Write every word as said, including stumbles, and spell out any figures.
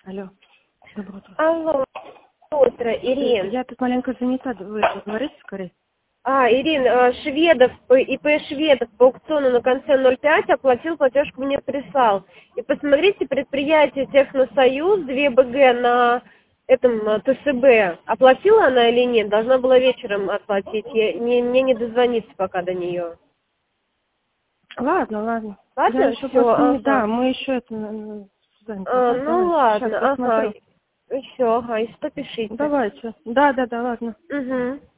Алло. Доброе утро. Алло, утро, Ирин. Я тут маленько занята, вы говорите скорее. А, Ирин, Шведов, ИП Шведов по аукциону на конце ноль пять оплатил, платежку мне прислал. И посмотрите, предприятие Техносоюз, две бэ гэ на этом тэ эс бэ. Оплатила она или нет? Должна была вечером оплатить. Я, не, мне не дозвониться пока до нее. Ладно, ладно. Ладно, Я еще все, просто не... ага. Да, мы еще это... м, заняты. А, Да, ну давайте. ладно, Сейчас ага. посмотрю. Все, ага, если что, пишите. Давайте. Да, да, да, ладно. Угу.